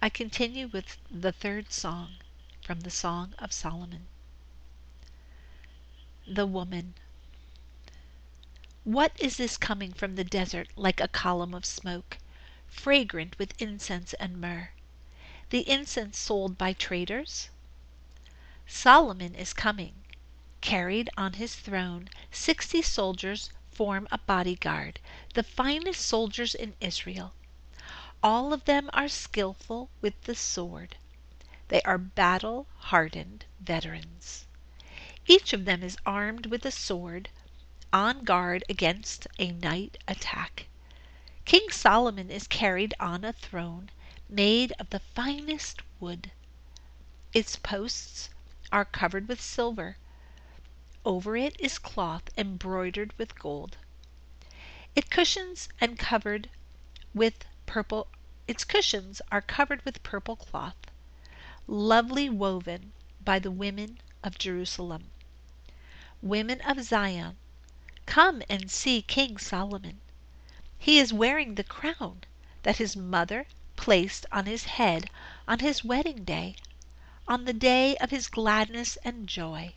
I continue with the third song from the Song of Solomon. The Woman. What is this coming from the desert like a column of smoke, fragrant with incense and myrrh? The incense sold by traders? Solomon is coming. Carried on his throne, 60 soldiers form a bodyguard, the finest soldiers in Israel. All of them are skillful with the sword. They are battle-hardened veterans. Each of them is armed with a sword, on guard against a night attack. King Solomon is carried on a throne made of the finest wood. Its posts are covered with silver. Over it is cloth embroidered with gold. Its cushions are covered with purple cloth, lovely woven by the women of Jerusalem. Women of Zion, come and see King Solomon. He is wearing the crown that his mother placed on his head on his wedding day, on the day of his gladness and joy.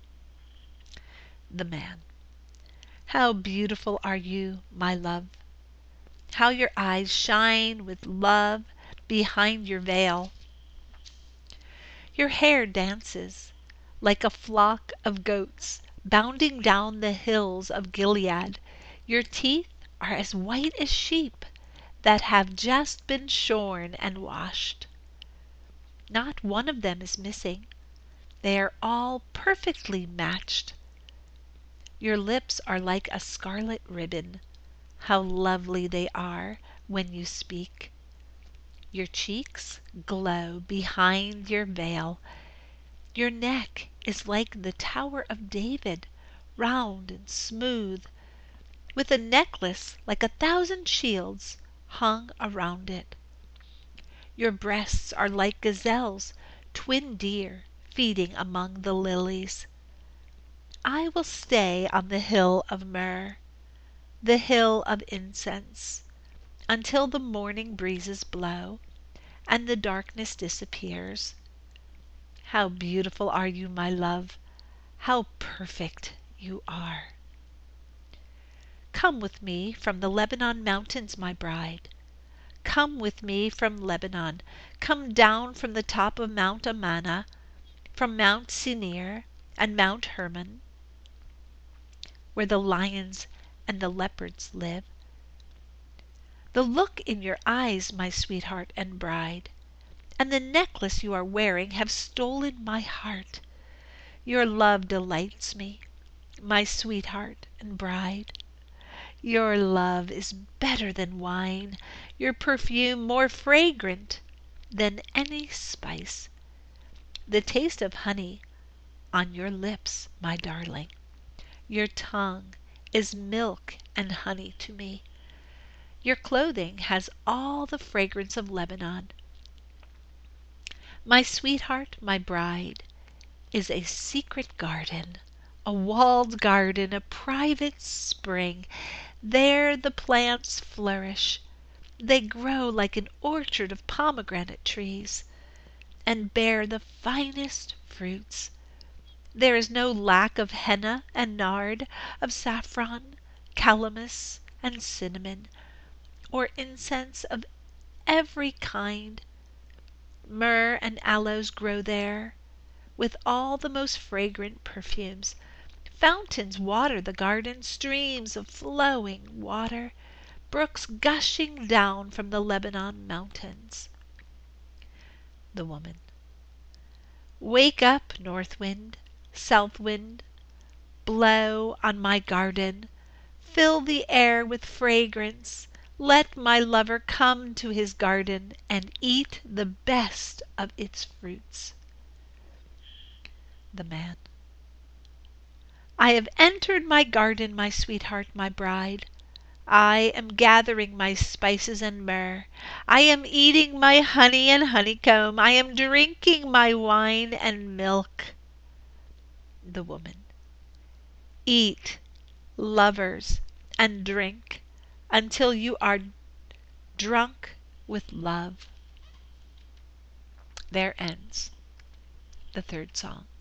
The Man. How beautiful are you, my love! How your eyes shine with love behind your veil! Your hair dances like a flock of goats bounding down the hills of Gilead. Your teeth are as white as sheep that have just been shorn and washed. Not one of them is missing. They are all perfectly matched. Your lips are like a scarlet ribbon. How lovely they are when you speak. Your cheeks glow behind your veil. Your neck is like the Tower of David, round and smooth, with a necklace like 1,000 shields hung around it. Your breasts are like gazelles, twin deer feeding among the lilies. I will stay on the hill of myrrh, the hill of incense, until the morning breezes blow and the darkness disappears. How beautiful are you, my love! How perfect you are! Come with me from the Lebanon mountains, my bride. Come with me from Lebanon. Come down from the top of Mount Amana, from Mount Sinir and Mount Hermon, where the lions and the leopards live. The look in your eyes, my sweetheart and bride, and the necklace you are wearing have stolen my heart. Your love delights me, my sweetheart and bride. Your love is better than wine, your perfume more fragrant than any spice. The taste of honey on your lips, my darling. Your tongue is milk and honey to me. Your clothing has all the fragrance of Lebanon. My sweetheart, my bride, is a secret garden, a walled garden, a private spring. There the plants flourish. They grow like an orchard of pomegranate trees, and bear the finest fruits. There is no lack of henna and nard, of saffron, calamus, and cinnamon, or incense of every kind. Myrrh and aloes grow there, with all the most fragrant perfumes. Fountains water the garden, streams of flowing water, brooks gushing down from the Lebanon mountains. The Woman. Wake up, north wind, south wind, blow on my garden, fill the air with fragrance. Let my lover come to his garden and eat the best of its fruits. The Man. I have entered my garden, my sweetheart, my bride. I am gathering my spices and myrrh. I am eating my honey and honeycomb. I am drinking my wine and milk. The Woman. Eat, lovers, and drink until you are drunk with love. There ends the third song.